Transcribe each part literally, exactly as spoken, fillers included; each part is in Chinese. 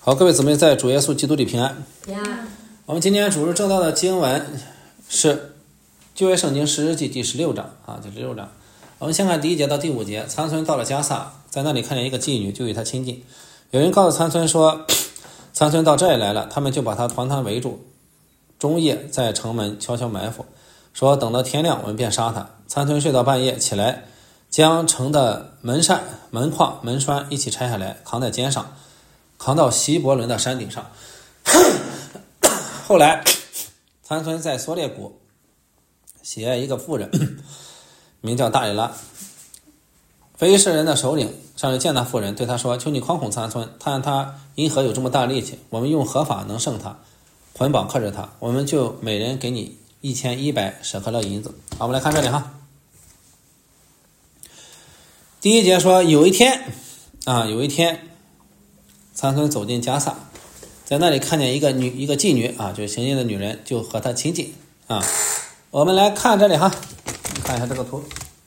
好，各位姊妹在主耶稣基督里平安。 平安。 我们今天主日正道的经文是旧约圣经士师记第十六章啊，第十六章。我们先看第一节到第五节。参孙到了迦萨，在那里看见一个妓女，就与他亲近。有人告诉参孙说，参孙到这里来了，他们就把他团团围住，中夜在城门悄悄埋伏，说等到天亮我们便杀他。参孙睡到半夜起来，将城的门扇、门框、门栓一起拆下来，扛在肩上，扛到希伯伦的山顶上。后来参孙在梭列谷喜爱一个妇人，名叫大里拉。非利士人的首领上去见那妇人，对他说，求你诓哄参孙，看他因何有这么大力气，我们用何法能胜他，捆绑克制他，我们就每人给你一千一百舍客勒银子。好，我们来看这里哈。第一节说，有一天啊，有一天参孙走进迦萨，在那里看见一个女一个妓女啊，就是行淫的女人，就和她亲近啊。我们来看这里哈，看一下这个图。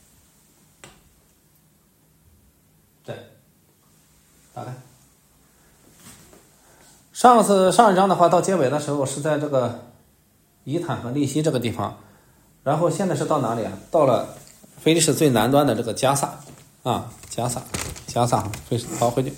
对，打开。上次上一章的话，到结尾的时候是在这个以坦和利希这个地方，然后现在是到哪里啊？到了非利士最南端的这个迦萨啊，迦萨，迦萨，好，回去。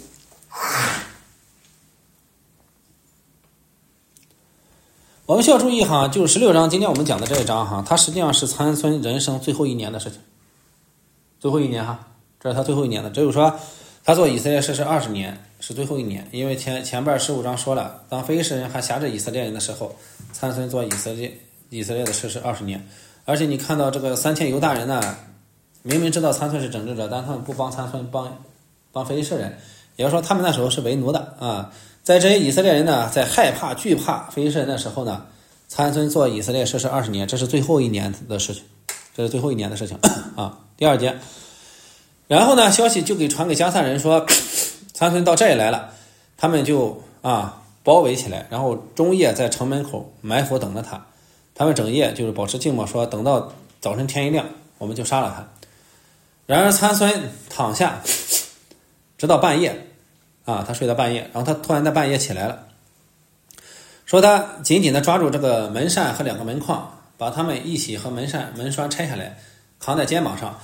我们需要注意哈，就是十六章，今天我们讲的这一章哈，它实际上是参孙人生最后一年的事情，最后一年哈，这是他最后一年的。只有说他做以色列事是二十年，是最后一年，因为前前边十五章说了，当非利士人还辖制以色列人的时候，参孙做以色列以色列的事是二十年。而且你看到这个三千犹大人呢，明明知道参孙是整治者，但他们不帮参孙，帮帮非利士人，也就是说他们那时候是为奴的啊。在这些以色列人呢，在害怕惧怕非利士人的时候呢，参孙做以色列事是二十年，这是最后一年的事情，这是最后一年的事情啊。第二节，然后呢，消息就给传给迦萨人说，参孙到这里来了，他们就啊包围起来，然后中夜在城门口埋伏等着他，他们整夜就是保持静默，说等到早晨天一亮，我们就杀了他。然而参孙躺下，直到半夜。啊，他睡到半夜，然后他突然在半夜起来了，说他紧紧地抓住这个门扇和两个门框，把他们一起和门扇门栓拆下来，扛在肩膀上，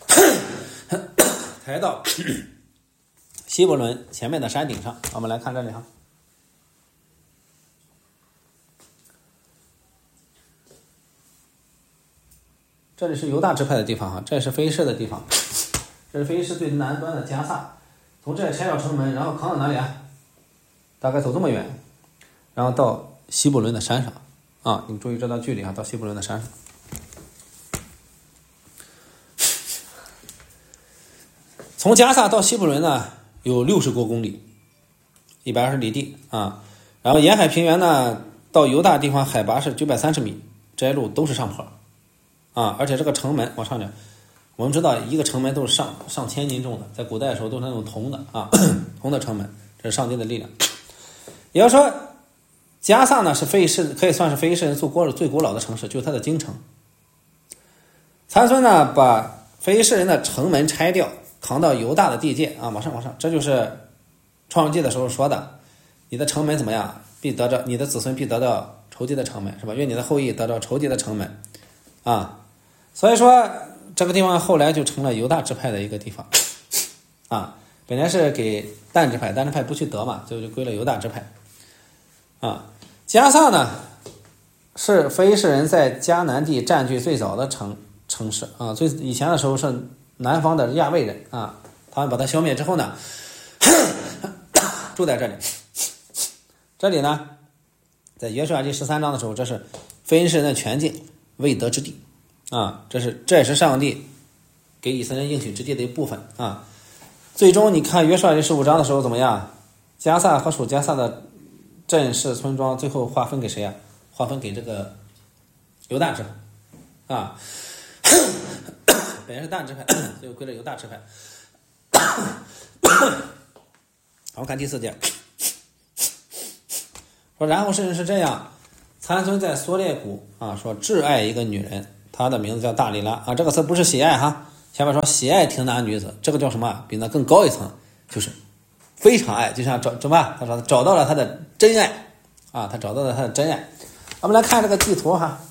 抬到希伯伦前面的山顶上。我们来看这里哈，这里是犹大支派的地方哈，这是非利士的地方，这是非利士最南端的迦萨。从这里拆掉城门，然后扛到哪里啊？大概走这么远，然后到希伯伦的山上啊！你注意这段距离啊，到希伯伦的山上。从迦萨到希伯伦呢，有六十多公里，一百二十里地啊。然后沿海平原呢，到犹大地方海拔是九百三十米，这些路都是上坡啊，而且这个城门往上点。我们知道一个城门都是上上千斤重的，在古代的时候都是那种铜的啊，铜的城门，这是上帝的力量。也就是说，迦萨呢是非利士，可以算是非利士人最古最古老的城市，就是它的京城。参孙呢把非利士人的城门拆掉，扛到犹大的地界啊，往上往上，这就是创世纪的时候说的，你的城门怎么样，必得着你的子孙必得到仇敌的城门，是吧？愿你的后裔得到仇敌的城门啊，所以说。这个地方后来就成了犹大支派的一个地方啊，本来是给但支派，但支派不去得嘛，最后就归了犹大支派啊。迦萨呢是非利士人在迦南地占据最早的城城市啊，最以前的时候是南方的亚卫人啊，他们把它消灭之后呢，住在这里。这里呢，在约书亚记十三章的时候，这是非利士人的全境，未得之地。啊，这是这也是上帝给以色列应许之地的一部分啊。最终你看约书亚记十五章的时候怎么样？迦萨和属迦萨的镇市村庄最后划分给谁啊？划分给这个犹大支派啊。本来是但支派，最后归了犹大支派。好，我看第四节，说然后事情是这样，参孙在梭列谷啊，说挚爱一个女人。他的名字叫大利拉啊，这个词不是喜爱哈，下面说喜爱亭拿女子，这个叫什么？比那更高一层，就是非常爱，就像找怎么办？他说找到了他的真爱啊，他找到了他的真爱。我们来看这个地图哈。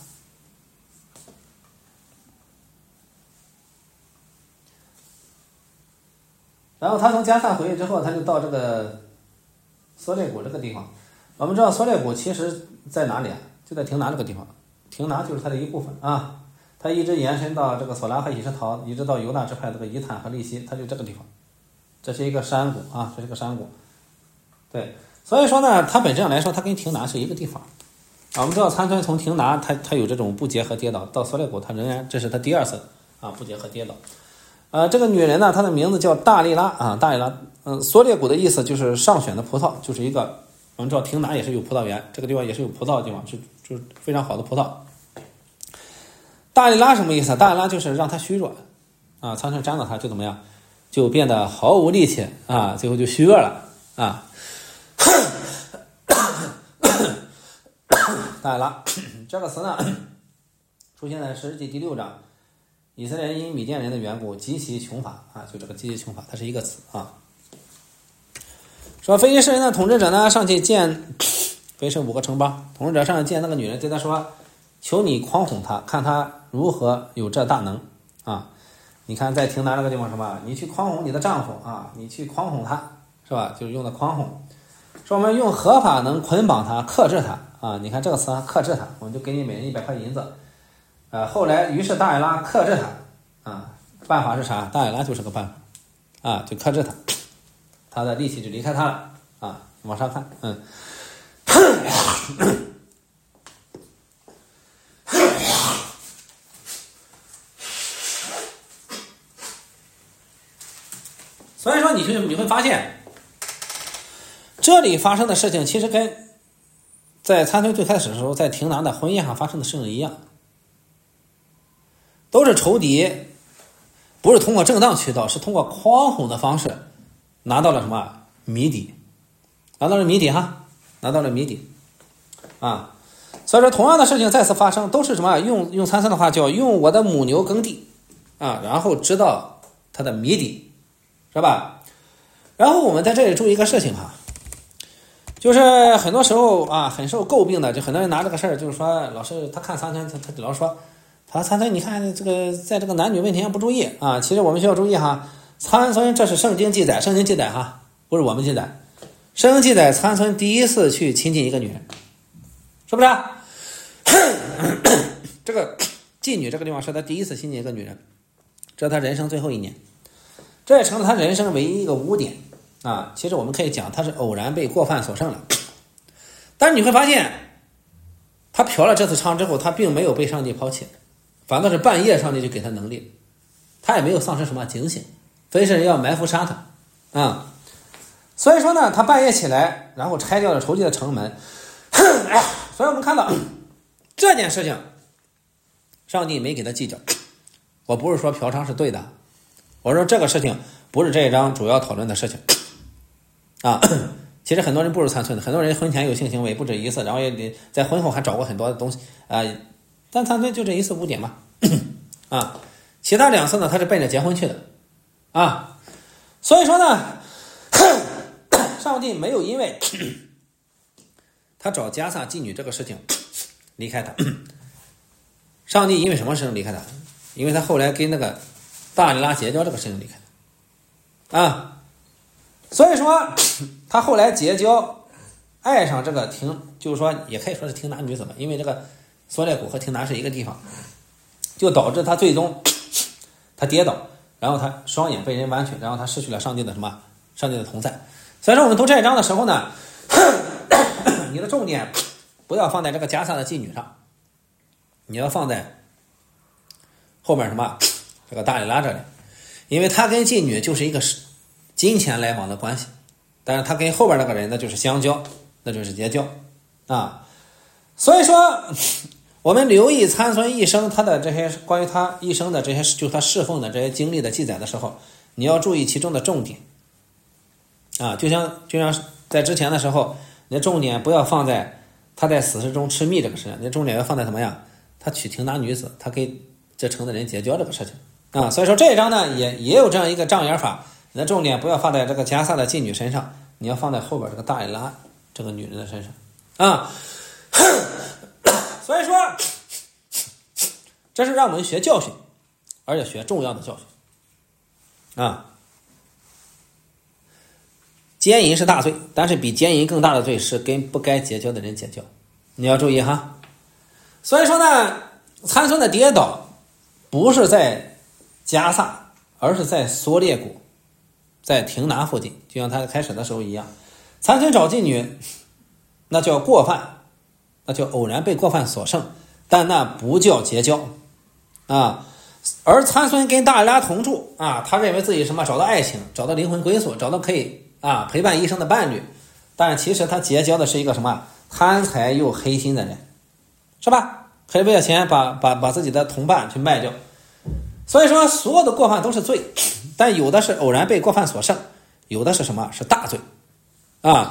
然后他从加萨回去之后，他就到这个索列谷这个地方。我们知道索列谷其实在哪里啊？就在亭拿这个地方，亭拿就是它的一部分啊。它一直延伸到这个索拉和以实陶，一直到犹大支派这个以坦和利希，它就这个地方。这是一个山谷啊，这是个山谷。对，所以说呢，它本质上来说，它跟亭拿是一个地方。啊，我们知道参孙从亭拿，它它有这种不结合跌倒，到索列谷，它仍然这是它第二次啊不结合跌倒。呃，这个女人呢，她的名字叫大利拉啊，大利拉。嗯，索列谷的意思就是上选的葡萄，就是一个我们知道亭拿也是有葡萄园，这个地方也是有葡萄的地方，是就是非常好的葡萄。大利拉什么意思？大利拉就是让他虚弱啊，参孙沾到他就怎么样，就变得毫无力气啊，最后就虚弱了啊。大利拉这个词呢，出现在十世纪第六章。以色列人因米甸人的缘故极其穷乏啊，就这个极其穷乏，它是一个词啊。说非利士人的统治者呢上去见非是五个城邦，统治者上去见那个女人，对他说：“求你诓哄他，看他如何有这大能啊！”你看在亭拿这个地方什么？你去诓哄你的丈夫啊，你去诓哄他，是吧？就是用的诓哄。说我们用合法能捆绑他，克制他啊！你看这个词克制他，我们就给你每人一百块银子。呃，后来于是大艾拉克制他啊，办法是啥？大艾拉就是个办法啊，就克制他，他的力气就离开他了啊。往上看，嗯，所以说你就你会发现，这里发生的事情其实跟在参孙最开始的时候在亭拿的婚宴上发生的事情一样。都是仇敌，不是通过正当渠道，是通过诓哄的方式拿到了什么谜底，拿到了谜底哈，拿到了谜底啊。所以说同样的事情再次发生，都是什么？用用参孙的话叫用我的母牛耕地啊，然后知道它的谜底，是吧？然后我们在这里注意一个事情哈，就是很多时候啊，很受诟病的，就很多人拿这个事儿，就是说老师他看参孙，他他老说。他参孙，你看这个，在这个男女问题上不注意啊。其实我们需要注意哈，参孙这是圣经记载，圣经记载哈，不是我们记载。圣经记载参孙第一次去亲近一个女人，是不是？这个妓女这个地方是他第一次亲近一个女人，这是他人生最后一年，这也成了他人生唯一一个污点啊。其实我们可以讲，他是偶然被过犯所胜了，但是你会发现，他嫖了这次娼之后，他并没有被上帝抛弃。反倒是半夜上帝就给他能力，他也没有丧失什么警醒，非是人要埋伏杀他啊、嗯。所以说呢，他半夜起来，然后拆掉了仇敌的城门。所以我们看到这件事情，上帝没给他计较。我不是说嫖娼是对的，我说这个事情不是这一章主要讨论的事情啊。其实很多人不如参孙的，很多人婚前有性行为不止一次，然后也在婚后还找过很多的东西啊。呃但参孙就这一次污点嘛，啊，其他两次呢，他是奔着结婚去的，啊，所以说呢，上帝没有因为他找加萨妓女这个事情离开他，上帝因为什么事情离开他？因为他后来跟那个大利拉结交这个事情离开他，啊，所以说他后来结交，爱上这个亭，就是说也可以说是亭拿女子吧，因为这个。索列谷和亭拿是一个地方，就导致他最终他跌倒，然后他双眼被人剜去，然后他失去了上帝的什么？上帝的同在。所以说我们读这一章的时候呢，你的重点不要放在这个加萨的妓女上，你要放在后面什么？这个大利拉这里，因为他跟妓女就是一个金钱来往的关系，但是他跟后边那个人那就是相交，那就是结交啊。所以说。我们留意参孙一生他的这些关于他一生的这些就他侍奉的这些经历的记载的时候，你要注意其中的重点啊，就像就像在之前的时候，你的重点不要放在他在死时中吃蜜这个事情，你的重点要放在什么呀？他娶亭拿女子，他跟这城的人结交这个事情啊。所以说这一章呢也也有这样一个障眼法， 你的重点不要放在这个加萨的妓女身上，你要放在后边这个大里拉这个女人的身上啊。所以说，这是让我们学教训，而且学重要的教训啊。奸淫是大罪，但是比奸淫更大的罪是跟不该结交的人结交，你要注意哈。所以说呢，参孙的跌倒不是在加萨，而是在梭列谷，在亭拿附近，就像他开始的时候一样。参孙找妓女，那叫过犯，那叫偶然被过犯所胜，但那不叫结交啊。而参孙跟大利拉同住啊，他认为自己什么找到爱情，找到灵魂归宿，找到可以啊陪伴一生的伴侣，但其实他结交的是一个什么贪财又黑心的人，是吧？可以为了钱把把把自己的同伴去卖掉。所以说所有的过犯都是罪，但有的是偶然被过犯所胜，有的是什么是大罪啊。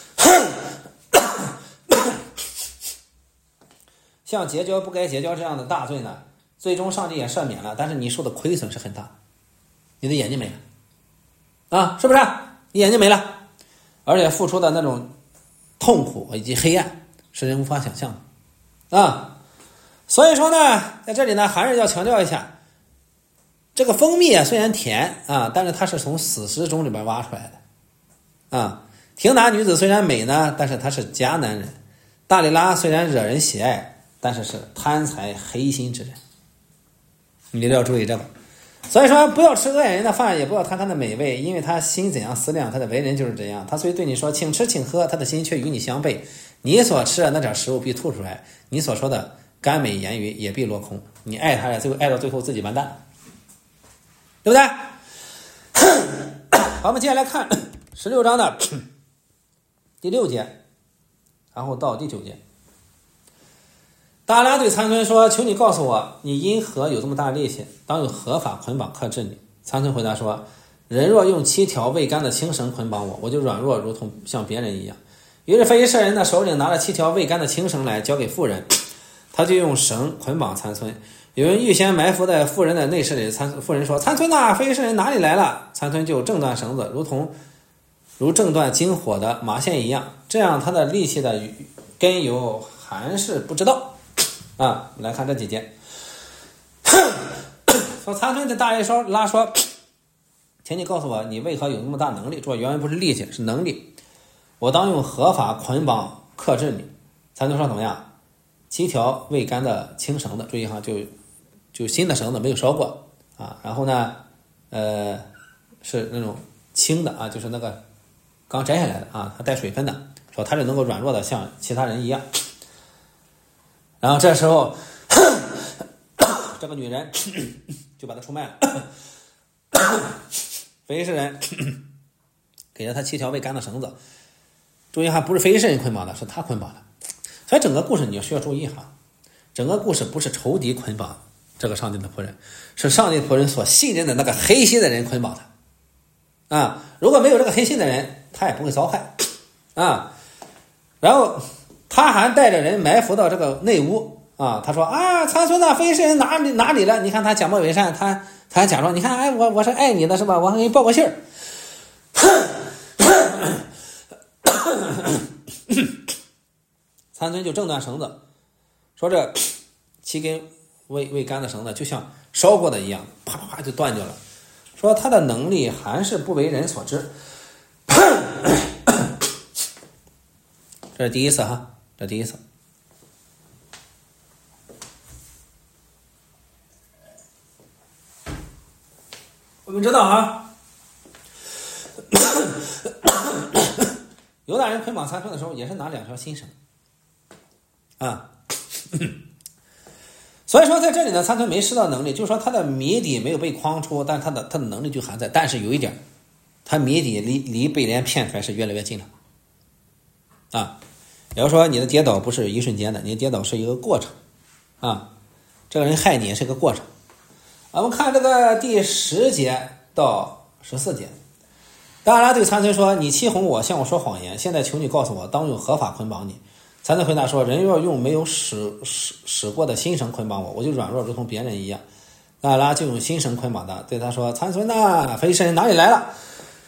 像结交不该结交这样的大罪呢，最终上帝也赦免了，但是你受的亏损是很大，你的眼睛没了啊，是不是？你眼睛没了，而且付出的那种痛苦以及黑暗是人无法想象的啊。所以说呢，在这里呢还是要强调一下，这个蜂蜜啊虽然甜啊，但是它是从死尸中里边挖出来的啊。亭拿女子虽然美呢，但是她是迦南人。大利拉虽然惹人喜爱，但是是贪财黑心之人，你一定要注意这个。所以说不要吃恶人的饭，也不要贪他的美味，因为他心怎样思量，他的为人就是这样。他虽对你说请吃请喝，他的心却与你相悖。你所吃的那点食物必吐出来，你所说的甘美言语也必落空。你爱他了，最后爱到最后自己完蛋，对不对？好，我们接下来看十六章的第六节，然后到第九节。大利拉对参孙说：“求你告诉我，你因何有这么大力气？当用合法捆绑克制你。”参孙回答说：“人若用七条未干的青绳捆绑我，我就软弱，如同像别人一样。”于是非利士人的首领拿了七条未干的青绳来交给妇人，他就用绳捆绑参孙。有人预先埋伏在妇人的内室里，参妇人说：“参孙呐，非利士人哪里来了？”参孙就挣断绳子，如同如挣断经火的麻线一样。这样他的力气的根由还是不知道。啊，我们来看这几节。说参孙对大利拉说：“请你告诉我，你为何有那么大能力？”这原文不是力气，是能力。我当用合法捆绑克制你。参孙说：“怎么样？七条未干的青绳子，注意哈，就就新的绳子没有烧过啊。然后呢，呃，是那种轻的啊，就是那个刚摘下来的啊，它带水分的。说它就能够软弱的像其他人一样。”然后这时候这个女人就把他出卖了。非利士人给了他七条未干的绳子，注意哈，不是非利士人捆绑的，是他捆绑的。所以整个故事你就需要注意哈，整个故事不是仇敌捆绑这个上帝的仆人，是上帝仆人所信任的那个黑心的人捆绑他啊。如果没有这个黑心的人，他也不会遭害啊。然后他还带着人埋伏到这个内屋啊，他说啊，参孙呐，非利士人哪里哪里了？你看他假冒伪善，他他还假装，你看哎，我我是爱你的是吧？我还给你报个信儿。参孙就挣断绳子，说这七根未未干的绳子就像烧过的一样，啪啪啪就断掉了。说他的能力还是不为人所知。这是第一次哈，这是第一次。我们知道哈，犹大人捆绑参孙的时候也是拿两条新绳啊。所以说在这里呢，参孙没失到能力，就是说他的谜底没有被框出，但他的他的能力就还在。但是有一点，他谜底离离被人骗出来是越来越近了啊。也就是说你的跌倒不是一瞬间的，你的跌倒是一个过程啊。这个人害你也是一个过程。我们看这个第十节到十四节，大利拉对参孙说：“你欺哄我，向我说谎言，现在求你告诉我，当用合法捆绑你。”参孙回答说：“人若用没有使使使过的新绳捆绑我，我就软弱如同别人一样。” 大拉就用心绳捆绑他，对他说：“参孙呐，非利士人哪里来了？”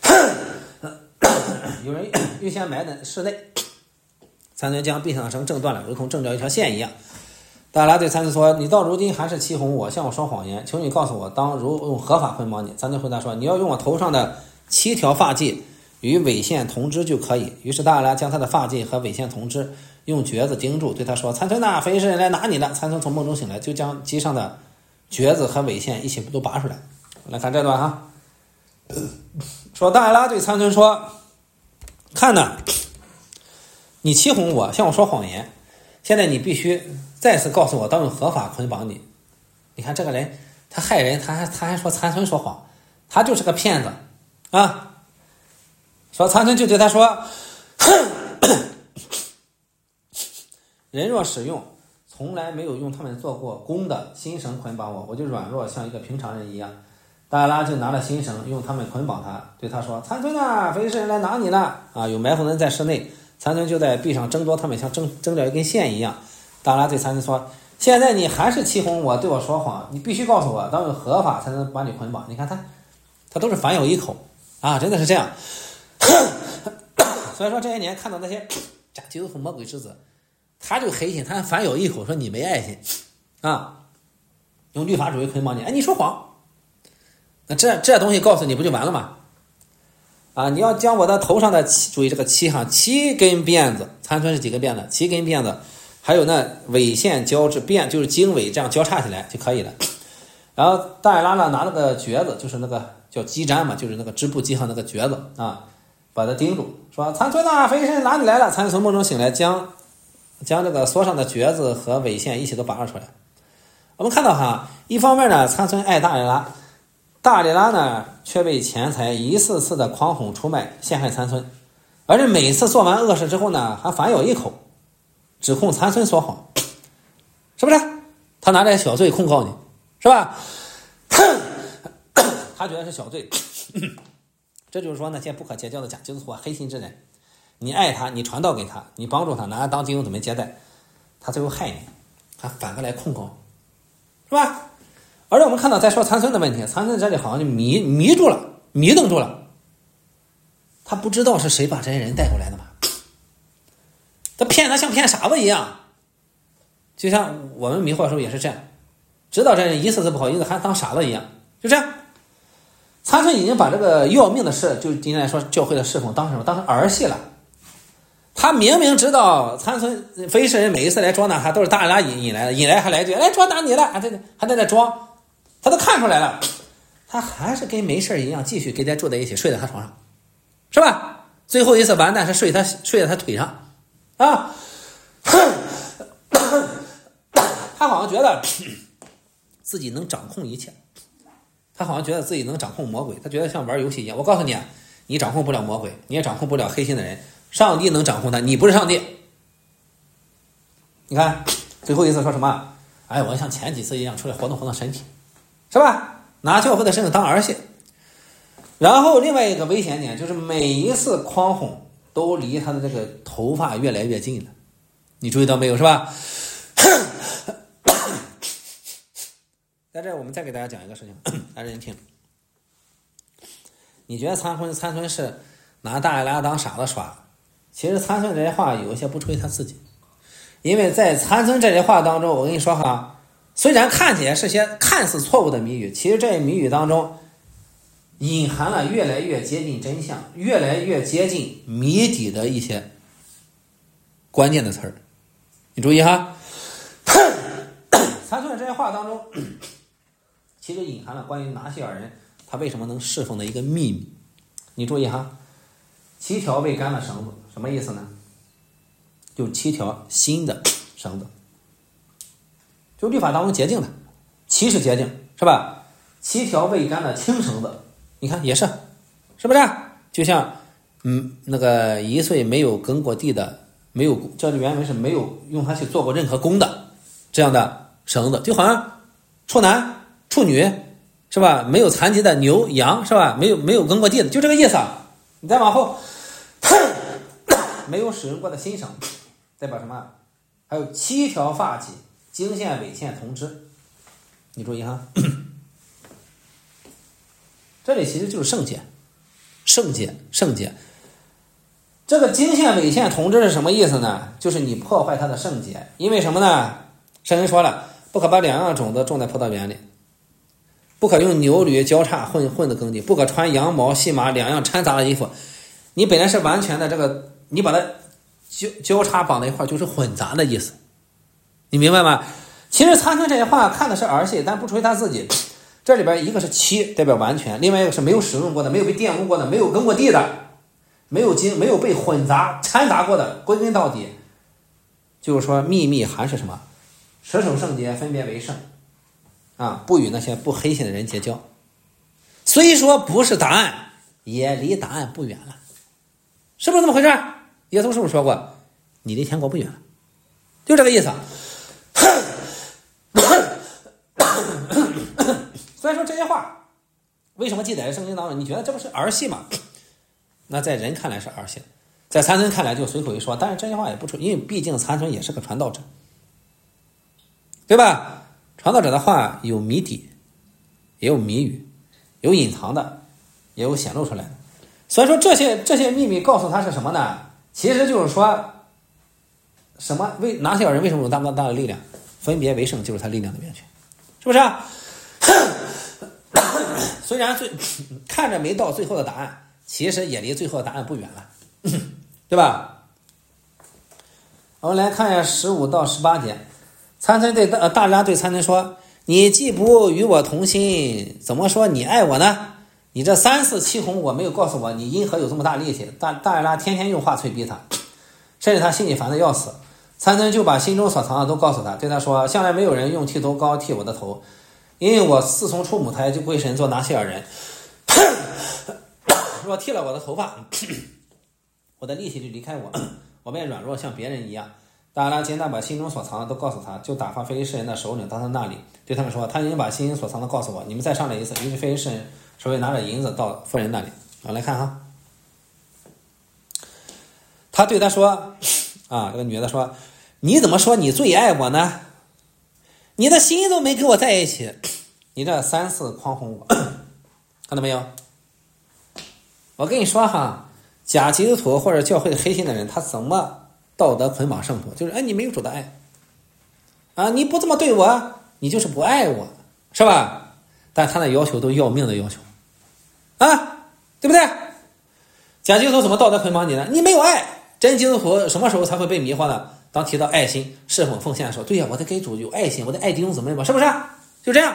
有人预先埋在室内。参孙将臂上的绳挣断了，如同挣着一条线一样。大拉对参孙说：“你到如今还是欺哄我，向我说谎言，求你告诉我，当如用何法捆绑你？”参孙回答说：“你要用我头上的七条发髻与尾线同织就可以。”于是大拉将他的发髻和尾线同织用橛子钉住，对他说：“参孙呐，非利士人来拿你了。”参孙从梦中醒来，就将髻上的橛子和尾线一起都拔出来。来看这段哈，说大拉对参孙说：“看呐，你欺哄我，向我说谎言，现在你必须再次告诉我，当用何法捆绑你。”你看这个人，他害人，他还他还说参孙说谎，他就是个骗子啊！说参孙就对他说：“人若使用从来没有用他们做过工的新绳捆绑我，我就软弱像一个平常人一样。”大拉就拿了新绳，用他们捆绑他，对他说：“参孙啊，非利士人来拿你了！”啊，有埋伏人在室内，参孙就在壁上挣脱他们，像挣挣着一根线一样。大拉对参孙说：“现在你还是欺哄我，对我说谎，你必须告诉我，当用何法才能把你捆绑？”你看他，他都是反有一口啊，真的是这样。所以说这些年看到那些假基督徒魔鬼之子，他就黑心，他反有一口，说你没爱心啊，用律法主义捆绑你，哎，你说谎。那这这东西告诉你不就完了吗？啊，你要将我的头上的七，注意这个七哈，七根辫子，参孙是几个辫子？七根辫子，还有那尾线交织辫，就是经纬这样交叉起来就可以了。然后大拉呢拿那个橛子，就是那个叫机毡嘛，就是那个织布机上那个橛子啊，把它钉住，说：“参孙呐，非利士人拿你来了。”参孙从梦中醒来，将将这个梭上的橛子和尾线一起都拔了出来。我们看到哈，一方面呢，参孙爱大利拉。大利拉呢，却被钱财一次次的诓哄出卖，陷害参孙，而且每次做完恶事之后呢，还反咬一口，指控参孙说谎，是不是？他拿这小罪控告你，是吧？他觉得是小罪，这就是说那些不可结交的假基督徒、黑心之人，你爱他，你传道给他，你帮助他，拿他当弟兄姊妹接待，他最后害你，他反过来控告，是吧？而且我们看到在说参孙的问题，参孙这里好像就迷迷住了，迷瞪住了，他不知道是谁把这些人带过来的嘛，他骗他像骗傻子一样，就像我们迷惑的时候也是这样，知道这人一次次不好意思还当傻子一样，就这样。参孙已经把这个要命的事，就今天来说教会的侍奉当成什么？当成儿戏了。他明明知道参孙非利士人每一次来捉拿他都是大利拉引引来的，引来还来一句来捉拿你了，还在还在那装。他都看出来了，他还是跟没事一样，继续跟他住在一起，睡在他床上，是吧？最后一次完蛋是睡他睡在他腿上，啊，他好像觉得自己能掌控一切，他好像觉得自己能掌控魔鬼，他觉得像玩游戏一样。我告诉你啊，你掌控不了魔鬼，你也掌控不了黑心的人，上帝能掌控他，你不是上帝。你看最后一次说什么？哎，我像前几次一样出来活动活动身体。是吧？拿教会的身份当儿戏。然后另外一个危险点就是每一次诓哄都离他的这个头发越来越近了，你注意到没有？是吧？在这我们再给大家讲一个事情，大家认真听。你觉得参孙参孙是拿大利拉当傻子耍？其实参孙这些话有一些不出于他自己，因为在参孙这些话当中，我跟你说哈。虽然看起来是些看似错误的谜语，其实这些谜语当中隐含了越来越接近真相、越来越接近谜底的一些关键的词儿。你注意哈，参孙的这些话当中，其实隐含了关于拿西尔人他为什么能侍奉的一个秘密。你注意哈，七条未干的绳子什么意思呢？就七条新的绳子。就律法当中洁净的，七是洁净，是吧？七条未干的青绳子，你看也是，是不是？就像嗯那个一岁没有耕过地的，没有这原文是没有用它去做过任何工的这样的绳子，就好像处男处女是吧？没有残疾的牛羊是吧？没有没有耕过地的，就这个意思啊。你再往后，没有使用过的新绳，代表什么？还有七条发髻。经线尾线同织，你注意哈， 这里其实就是圣洁，圣洁，圣洁。这个经线纬线统治是什么意思呢？就是你破坏它的圣洁。因为什么呢？圣人说了，不可把两样种子种在葡萄园里，不可用牛驴交叉混混的耕地，不可穿羊毛细麻两样掺杂的衣服。你本来是完全的这个，你把它交交叉绑在一块就是混杂的意思，你明白吗？其实参孙这些话看的是儿戏，但不出于他自己。这里边一个是七，代表完全，另外一个是没有使用过的，没有被玷污过的，没有耕过地的，没有经没有被混杂掺杂过的。归根到底就是说，秘密还是什么？持守圣洁，分别为圣啊，不与那些不黑心的人结交。虽说不是答案，也离答案不远了，是不是这么回事？耶稣是不是说过，你离天国不远了？就这个意思。所以说这些话为什么记载在圣经当中？你觉得这不是儿戏吗？那在人看来是儿戏，在参孙看来就随口一说。但是这些话也不出，因为毕竟参孙也是个传道者，对吧？传道者的话有谜底，也有谜语，有隐藏的，也有显露出来的。所以说这些这些秘密告诉他是什么呢？其实就是说什么？为拿小人为什么有那么大的力量？分别为圣就是他力量的源泉，是不是啊？虽然最看着没到最后的答案，其实也离最后的答案不远了，对吧？我们来看一下十五到十八节。参孙对大大家对参孙说：“你既不与我同心，怎么说你爱我呢？你这三四七红，我没有告诉我，你因何有这么大力气？”大大拉天天用话催逼他，甚至他心里烦得要死。参孙就把心中所藏的都告诉他，对他说：“向来没有人用剃头膏剃我的头，因为我自从出母胎就归神做拿西尔人。若剃了我的头发，我的力气就离开我，我便软弱像别人一样。”大拉金大把心中所藏的都告诉他，就打发非利士人的首领到他那里，对他们说：“他已经把心所藏的告诉我，你们再上来一次。”于是非利士人首领拿着银子到妇人那里。我来看哈，他对他说：“啊，这个女的说，你怎么说你最爱我呢？你的心都没跟我在一起，你这三次诓哄我，看到没有？我跟你说哈，假基督徒或者教会的黑心的人，他怎么道德捆绑圣徒？就是哎，你没有主的爱啊，你不这么对我，你就是不爱我，是吧？但他的要求都要命的要求啊，对不对？假基督徒怎么道德捆绑你呢？你没有爱。真基督徒什么时候才会被迷惑呢？当提到爱心、侍奉、奉献的时候，对呀，我得给主有爱心，我得爱弟兄姊妹嘛，是不是？就这样。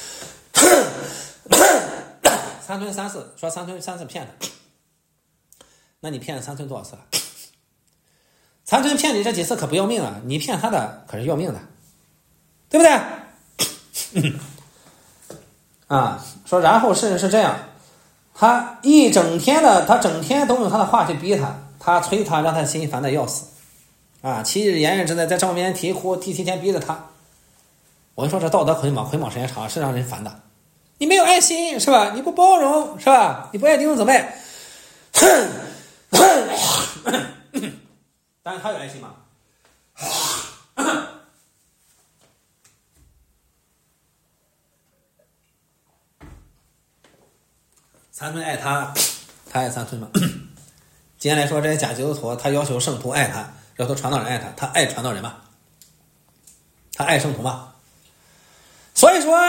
三村三次说三村三次骗他，那你骗了三村多少次了？三村骗你这几次可不要命啊，你骗他的可是要命的，对不对？啊，说然后甚至是这样，他一整天的，他整天都用他的话去逼他。他催他，让他心烦的要死啊！七日炎日之内，在上面啼哭，第七天逼着他。我跟你说，这道德捆绑，捆绑时间长是让人烦的。你没有爱心是吧？你不包容是吧？你不爱弟兄姊妹。但是他有爱心吗？三村爱他，他爱三村吗？今天来说，这些假基督徒，他要求圣徒爱他，要求传道人爱他，他爱传道人吗？他爱圣徒吗？所以说，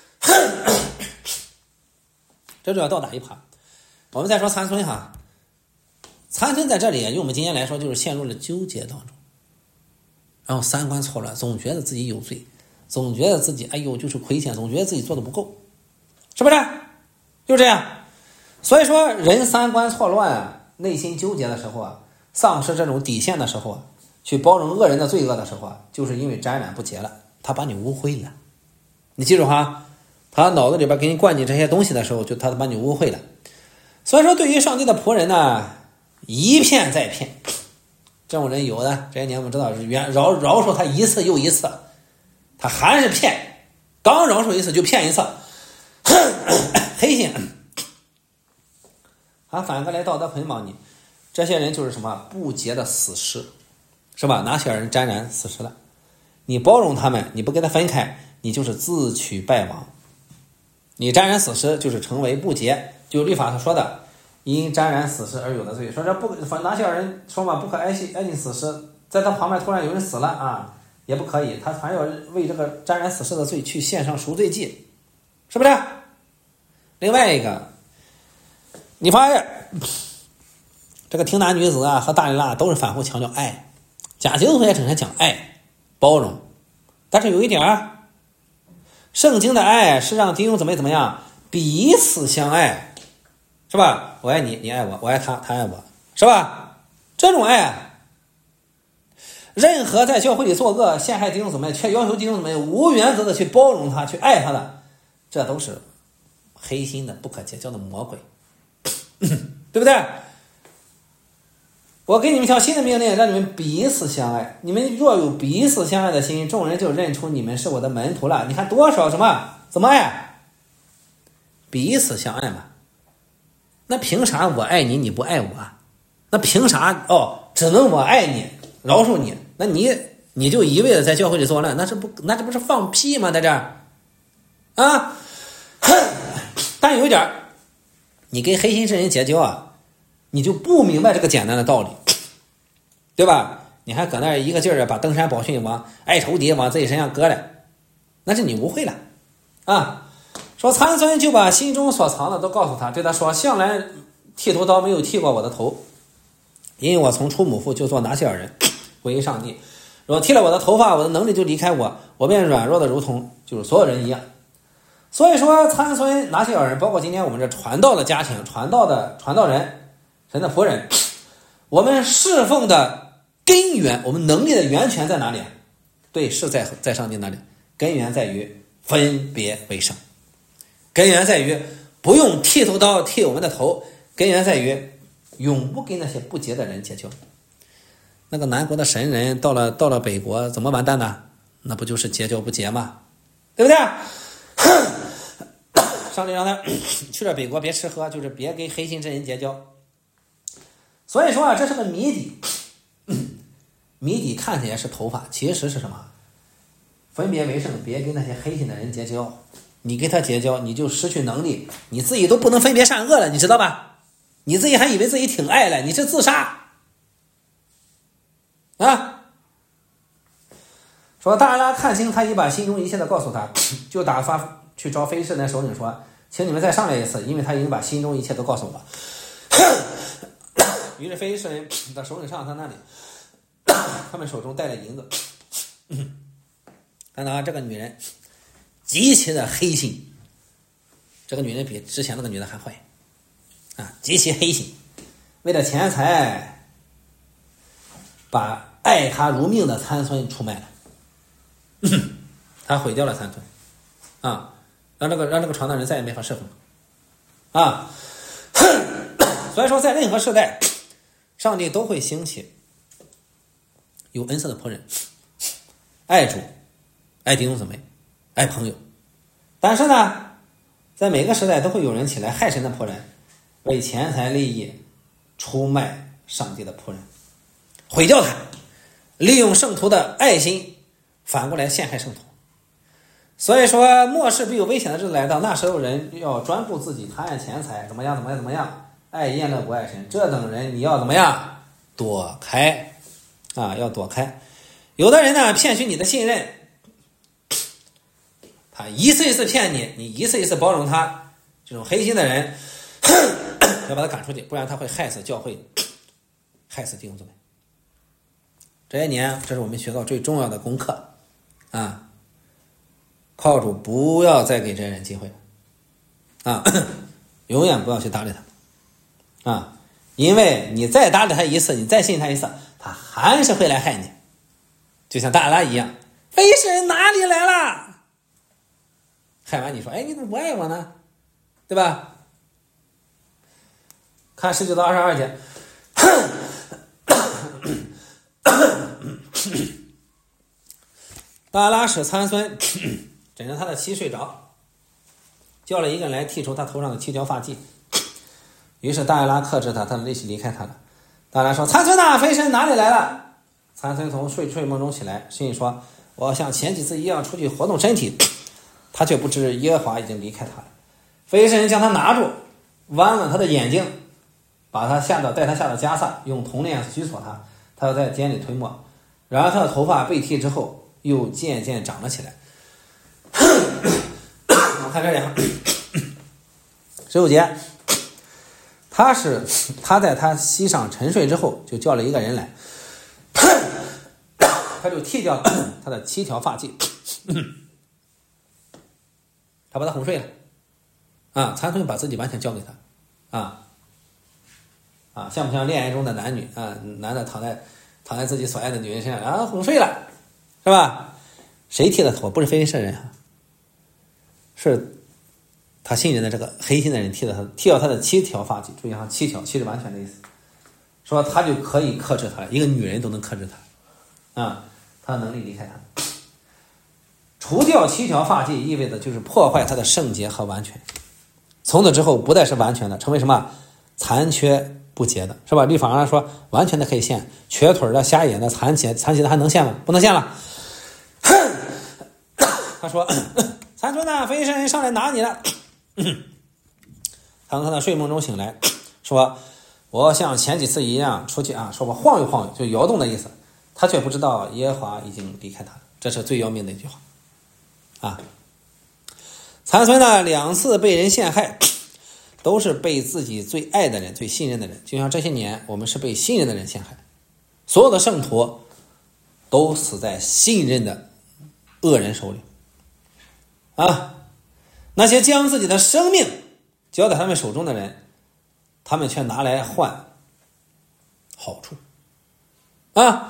这就要倒打一耙。我们再说参孙哈，参孙在这里用我们今天来说，就是陷入了纠结当中，然后三观错乱，总觉得自己有罪，总觉得自己哎呦就是亏欠，总觉得自己做的不够，是不是？就这样。所以说，人三观错乱啊。内心纠结的时候啊，丧失这种底线的时候啊，去包容恶人的罪恶的时候啊，就是因为沾染不洁了，他把你污秽了。你记住哈，他脑子里边给你灌进这些东西的时候，就他把你污秽了。所以说，对于上帝的仆人呢，一骗再骗，这种人有的这些年我们知道是原饶饶恕他一次又一次，他还是骗，刚饶恕一次就骗一次，黑心。他反过来道德捆绑你，这些人就是什么不洁的死尸，是吧？哪些人沾染死尸了？你包容他们，你不跟他分开，你就是自取败亡你沾染死尸就是成为不洁，就律法所说的因沾染死尸而有的罪。说这不，拿西尔人说嘛，不可挨近挨近死尸，在他旁边突然有人死了啊，也不可以，他还要为这个沾染死尸的罪去献上赎罪祭，是不是？另外一个，你发现这个亭拿女子啊和大利拉都是反复强调爱，假基督徒也整天讲爱包容，但是有一点啊，圣经的爱是让弟兄姊妹怎么样彼此相爱，是吧？我爱你，你爱我，我爱他，他爱我，是吧？这种爱，任何在教会里作恶陷害弟兄姊妹，却要求弟兄姊妹无原则的去包容他，去爱他的，这都是黑心的不可结交的魔鬼，对不对？我给你们一条新的命令，让你们彼此相爱。你们若有彼此相爱的心，众人就认出你们是我的门徒了。你看多少什么怎么爱？彼此相爱嘛。那凭啥我爱你你不爱我？那凭啥哦？只能我爱你饶恕你？那你你就一味的在教会里作乱，那是不那这不是放屁吗？在这儿啊？但有一点，你跟黑心之人结交啊，你就不明白这个简单的道理，对吧？你还搁那一个劲儿把登山宝训往爱仇敌往自己身上搁来，那是你误会了啊！说参孙就把心中所藏的都告诉他，对他说：向来剃头刀没有剃过我的头，因为我从出母腹就做拿西尔人，归于上帝。若剃了我的头发，我的能力就离开我，我便软弱的如同就是所有人一样。所以说参孙拿西尔人，包括今天我们这传道的家庭、传道的传道人、神的仆人，我们侍奉的根源，我们能力的源泉在哪里？对，是在在上帝那里。根源在于分别为圣，根源在于不用剃头刀剃我们的头，根源在于永不跟那些不洁的人结交。那个南国的神人到了到了北国怎么完蛋呢？那不就是结交不洁吗？对不对？上帝让他去了北国别吃喝，就是别跟黑心之人结交。所以说啊，这是个谜底。谜底看起来是头发，其实是什么？分别为圣，别跟那些黑心的人结交。你跟他结交，你就失去能力，你自己都不能分别善恶了，你知道吧？你自己还以为自己挺爱了，你是自杀啊！说大拉看清他已把心中一切的告诉他，就打发去找非利士人首领说：请你们再上来一次，因为他已经把心中一切都告诉我。于是非利士人的首领上他那里，他们手中带了银子。看到这个女人极其的黑心，这个女人比之前那个女的还坏啊，极其黑心，为了钱财把爱他如命的参孙出卖了，他毁掉了参孙啊，让这个让这个传道人再也没法侍奉啊。所以说在任何时代，上帝都会兴起有恩赐的仆人，爱主爱弟兄姊妹爱朋友，但是呢在每个时代都会有人起来害神的仆人，为钱财利益出卖上帝的仆人，毁掉他，利用圣徒的爱心反过来陷害圣徒。所以说末世必有危险的日子来到，那时候人要专顾自己，贪爱钱财，怎么样怎么样怎么样，爱宴乐不爱神，这等人你要怎么样躲开啊，要躲开。有的人呢骗取你的信任，他一次一次骗你，你一次一次包容他，这种黑心的人要把他赶出去，不然他会害死教会，害死弟兄姊妹。这些年这是我们学到最重要的功课啊，靠主不要再给这些人机会啊，永远不要去搭理他啊，因为你再搭理他一次，你再信他一次，他还是会来害你，就像大拉一样，非利士人哪里来了？害完你说，哎，你怎么不爱我呢？对吧？看十九到二十二节，大拉使参孙枕着他的妻睡着，叫了一个人来剃除他头上的七条发髻。于是大拉克制他，他的力气离开他了。大拉说：参孙啊，非利士人哪里来了？参孙从睡睡梦中起来，心里说：我像前几次一样出去活动身体，他却不知耶和华已经离开他了。 非利士人将他拿住，剜了他的眼睛，把他下到带他下到迦萨，用铜链拘锁他，他要在监里推磨。然而他的头发被剃之后，又渐渐长了起来。我看这里啊，十五节，他是他在他膝上沉睡之后，就叫了一个人来，他就剃掉他的七条发髻，他把他哄睡了啊，残存把自己完全交给他啊啊，像不像恋爱中的男女啊？男的躺在躺在自己所爱的女人身上，然后哄睡了，是吧？谁剃的头？不是非利士人啊，是他信任的这个黑心的人剃的他，剃掉他的七条发髻。注意哈，七条，七是完全的意思，说他就可以克制他，一个女人都能克制他啊，他的能力离开他。除掉七条发髻，意味着就是破坏他的圣洁和完全。从此之后，不再是完全的，成为什么？残缺不洁的，是吧？律法上说完全的可以献，瘸腿的、瞎眼的、残疾残疾的还能献吗？不能献了。他说：“残存呢，非利士人上来拿你了。”他从他的睡梦中醒来，说：“我像前几次一样出去啊，说我晃悠晃悠，就摇动的意思。他却不知道耶和华已经离开他，这是最要命的一句话啊。”残存呢，两次被人陷害，都是被自己最爱的人、最信任的人，就像这些年我们是被信任的人陷害，所有的圣徒都死在信任的恶人手里啊！那些将自己的生命交在他们手中的人，他们却拿来换好处啊！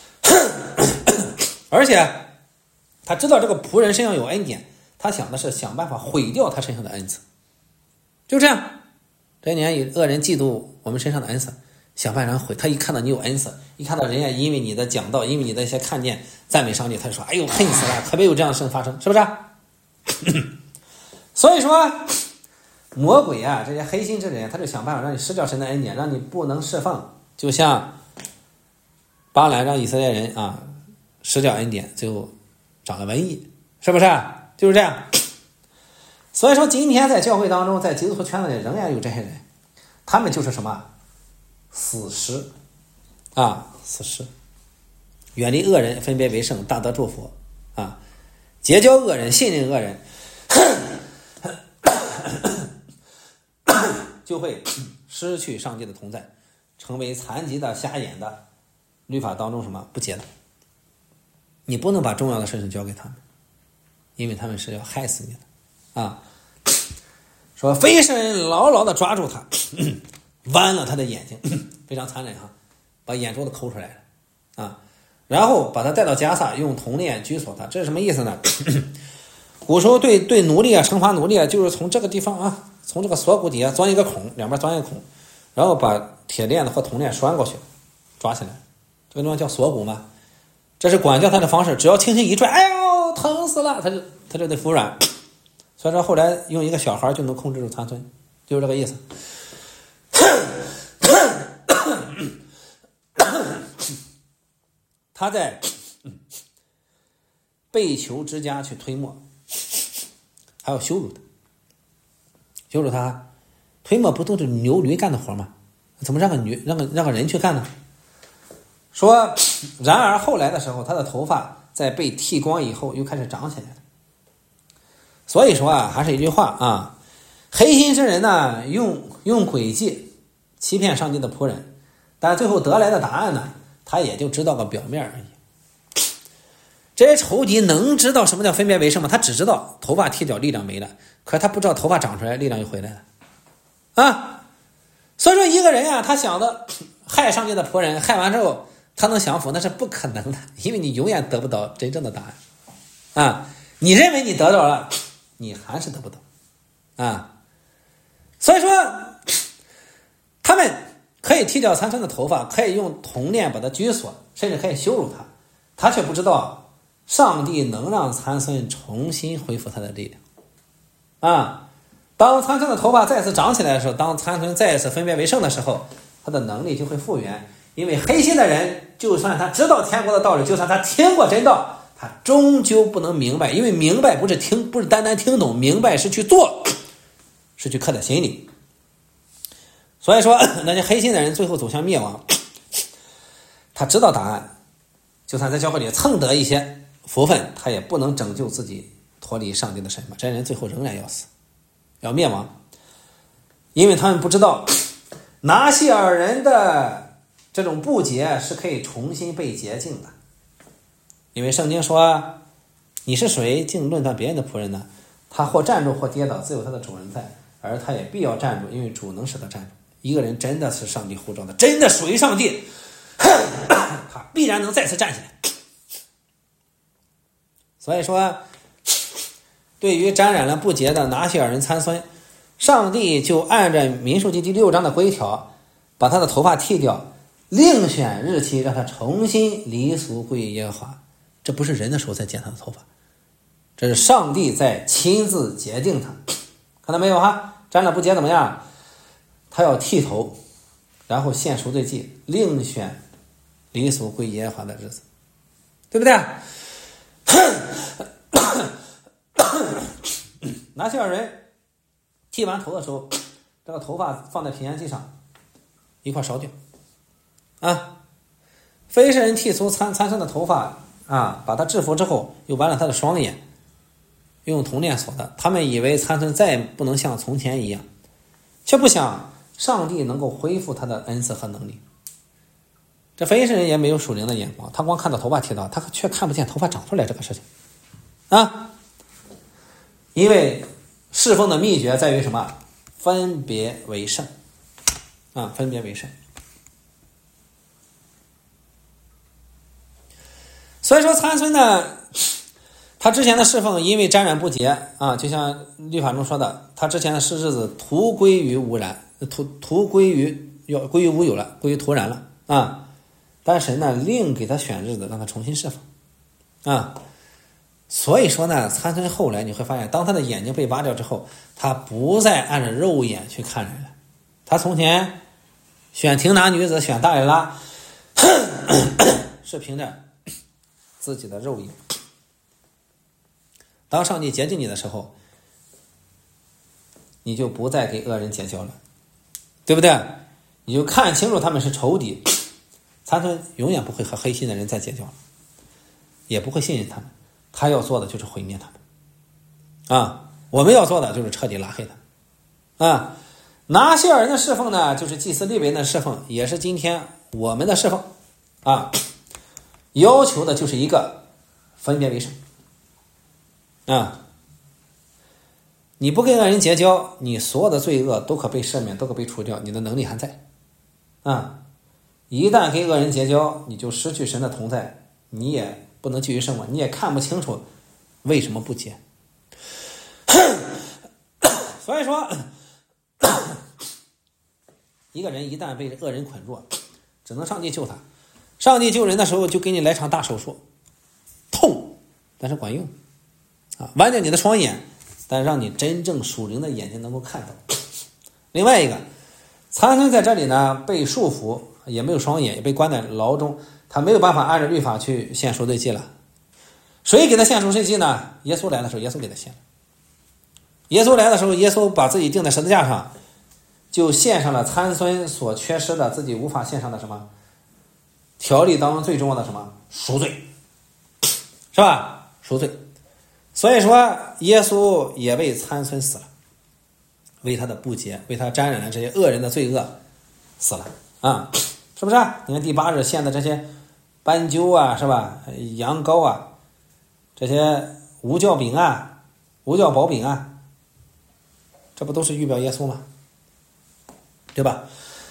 而且他知道这个仆人身上有恩典，他想的是想办法毁掉他身上的恩赐，就这样。这一年有恶人嫉妒我们身上的恩赐，想办法毁。他一看到你有恩赐，一看到人家因为你的讲道，因为你的一些看见赞美上帝，他就说：“哎呦，恨死了！”可别有这样的事发生，是不是？所以说，魔鬼啊，这些黑心之人，他就想办法让你失掉神的恩典，让你不能释放。就像巴兰让以色列人啊失掉恩典，最后长了瘟疫，是不是？就是这样。所以说，今天在教会当中，在基督徒圈子里仍然有这些人，他们就是什么死尸啊，死尸，远离恶人，分别为圣，大得祝福啊，结交恶人，信任恶人，就会失去上帝的同在，成为残疾的、瞎眼的，律法当中什么不洁的。你不能把重要的事情交给他们，因为他们是要害死你的啊！说非利士人牢牢的抓住他，剜了他的眼睛，非常残忍哈，把眼珠子抠出来了啊！然后把他带到迦萨，用铜链拘锁他。这是什么意思呢？古时候对对奴隶啊，惩罚奴隶啊，就是从这个地方啊，从这个锁骨底下钻一个孔，两边钻一个孔，然后把铁链子和铜链拴过去，抓起来。这个地方叫锁骨嘛。这是管教他的方式，只要轻轻一拽，哎呦，疼死了，他就他就得服软。所以说后来用一个小孩就能控制住残存，就是这个意思。他在被囚之家去推磨，还要羞辱他，羞辱他。推磨不都是牛驴干的活吗？怎么让个女让个让个人去干呢？说，然而后来的时候，他的头发在被剃光以后又开始长起来了。所以说啊，还是一句话啊，黑心之人呢，用用诡计欺骗上帝的仆人，但最后得来的答案呢，他也就知道个表面而已。这些仇敌能知道什么叫分别为圣吗？他只知道头发剃掉力量没了，可是他不知道头发长出来力量又回来了啊。所以说一个人啊，他想的害上帝的仆人，害完之后他能降服，那是不可能的，因为你永远得不到真正的答案啊！你认为你得到了，你还是得不到啊！所以说，他们可以剃掉残存的头发，可以用铜链把它拘锁，甚至可以羞辱他，他却不知道上帝能让残存重新恢复他的力量啊！当残存的头发再次长起来的时候，当残存再次分别为圣的时候，他的能力就会复原。因为黑心的人，就算他知道天国的道理，就算他听过真道，他终究不能明白，因为明白不是听，不是单单听懂，明白是去做。 是去刻在心里。所以说那些黑心的人最后走向灭亡，他知道答案，就算在教会里蹭得一些福分，他也不能拯救自己脱离上帝的审判，这人最后仍然要死，要灭亡。因为他们不知道拿细尔人的这种不洁是可以重新被洁净的。因为圣经说，你是谁竟论断别人的仆人呢？他或站住或跌倒，自有他的主人在，而他也必要站住，因为主能使他站住。一个人真的是上帝呼召的，真的属于上帝，他必然能再次站起来。所以说，对于沾染了不洁的拿细尔人参孙，上帝就按照民数记第六章的规条，把他的头发剃掉，另选日期让他重新离俗归于耶和华。这不是人的手在剪他的头发，这是上帝在亲自洁净他。看到没有哈？沾了不洁怎么样？他要剃头，然后献赎罪祭，另选离俗归耶和华的日子，对不对？拿细尔人剃完头的时候，这个头发放在平安祭上一块烧掉啊。非是人剃除参参孙的头发啊，把他制服之后，又剜了他的双眼，用铜链锁的。他们以为参孙再也不能像从前一样，却不想上帝能够恢复他的恩赐和能力。这非是人也没有属灵的眼光，他光看到头发剃到，他却看不见头发长出来这个事情啊。因为侍奉的秘诀在于什么？分别为圣啊，分别为圣。所以说参孙呢，他之前的侍奉因为沾染不洁啊，就像律法中说的，他之前的日子徒归于污染，徒徒归于要归于无有了，归于徒然了啊。但神呢，另给他选日子，让他重新侍奉啊。所以说呢，参孙后来你会发现，当他的眼睛被挖掉之后，他不再按着肉眼去看人了。他从前选亭拿女子，选大利拉，是凭着自己的肉眼。当上帝洁净你的时候，你就不再给恶人结交了，对不对？你就看清楚他们是仇敌。参孙永远不会和黑心的人再结交了，也不会信任他们。他要做的就是毁灭他们啊！我们要做的就是彻底拉黑他啊！拿细尔人的侍奉呢，就是祭司利未人的侍奉，也是今天我们的侍奉啊。要求的就是一个分别为圣啊！你不跟恶人结交，你所有的罪恶都可被赦免，都可被除掉，你的能力还在啊！一旦跟恶人结交，你就失去神的同在，你也不能继续生活，你也看不清楚为什么不结。所以说，一个人一旦被恶人捆住，只能上帝救他。上帝救人的时候，就给你来场大手术，痛，但是管用啊，剜掉你的双眼，但让你真正属灵的眼睛能够看到。另外一个，参孙在这里呢，被束缚，也没有双眼，也被关在牢中，他没有办法按照律法去献赎罪祭了。谁给他献赎罪祭呢？耶稣来的时候，耶稣给他献了。耶稣来的时候，耶稣把自己钉在十字架上，就献上了参孙所缺失的，自己无法献上的什么条例当中最重要的什么赎罪，是吧？赎罪。所以说耶稣也为参孙死了，为他的不洁，为他沾染了这些恶人的罪恶死了啊，是不是？你看第八日献的这些斑鸠啊，是吧？羊羔啊，这些无酵饼啊，无酵薄饼啊，这不都是预表耶稣吗？对吧？